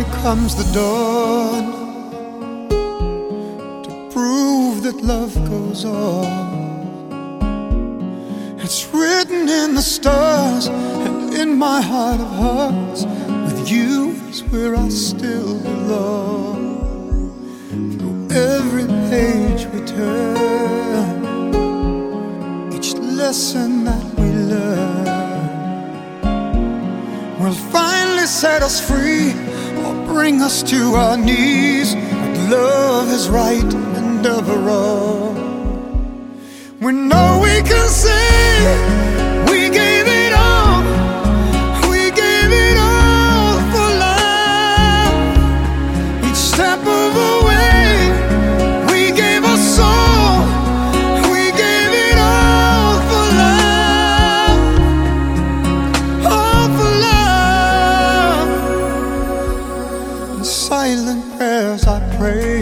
becomes the dawn to prove that love goes on. It's written in the stars and in my heart of hearts, with you is where I still belong. Through every page we turn, each lesson that we learn will finally set us free or bring us to our knees. But love is right and ever wrong. We know we can say we gave it all. We gave it all for love. Each step of the way, we gave our soul. We gave it all for love. All for love. In silent prayers I pray,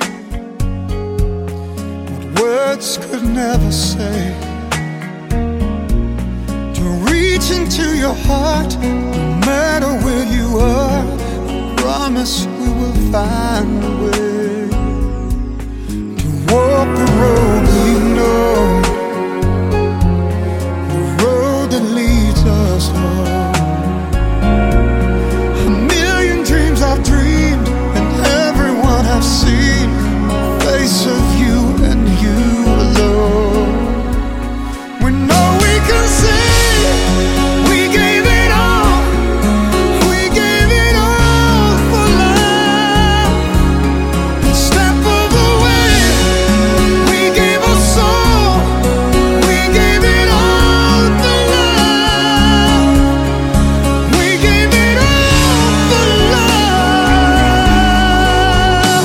words could never say, to reach into your heart, no matter where you are. I promise we will find a way to walk the road we know, the road that leads us home. A million dreams I've dreamed and everyone I've seen, the face of you and you alone. We know we can say we gave it all. We gave it all for love. Each step of the way, we gave our soul. We gave it all for love. We gave it all for love.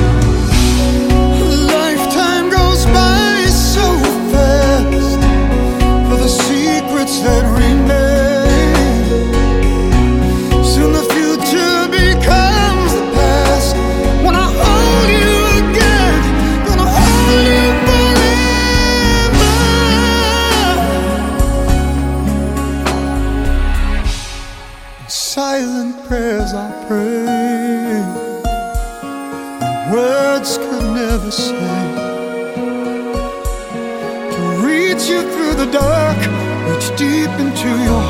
Lifetime goes by so fast for the secrets that remain. Soon the future becomes the past. When I hold you again, gonna hold you forever. In silent prayers I pray, words could never say, to reach you through the dark, reach deep into your